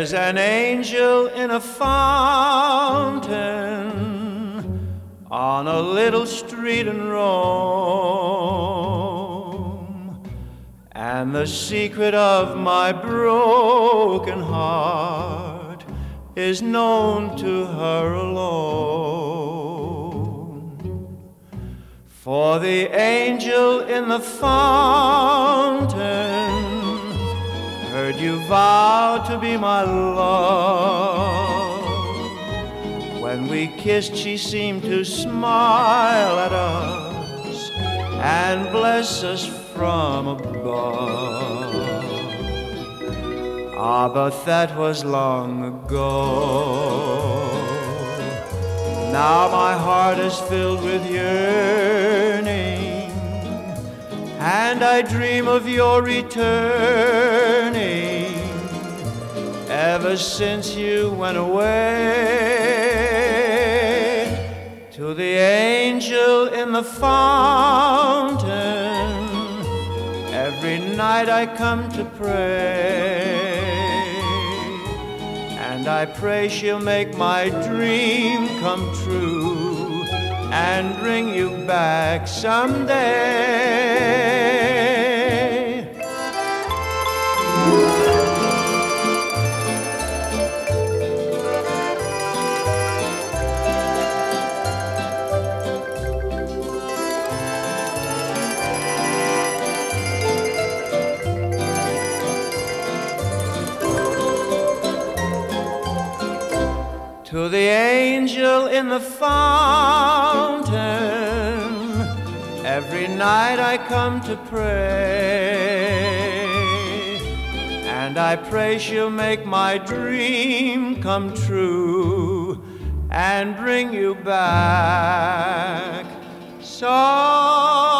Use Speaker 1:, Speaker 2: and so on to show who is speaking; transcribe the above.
Speaker 1: There's an angel in a fountain on a little street in Rome, and the secret of my broken heart is known to her alone. For the angel in the fountain heard you vow to be my love. When we kissed, she seemed to smile at us and bless us from above. Ah, but that was long ago. Now my heart is filled with yearning, and I dream of your returning. Ever since you went away to the angel in the fountain, every night I come to pray, and I pray she'll make my dream come true and bring you back someday. To the angel in the fountain, every night I come to pray, and I pray she'll make my dream come true and bring you back someday.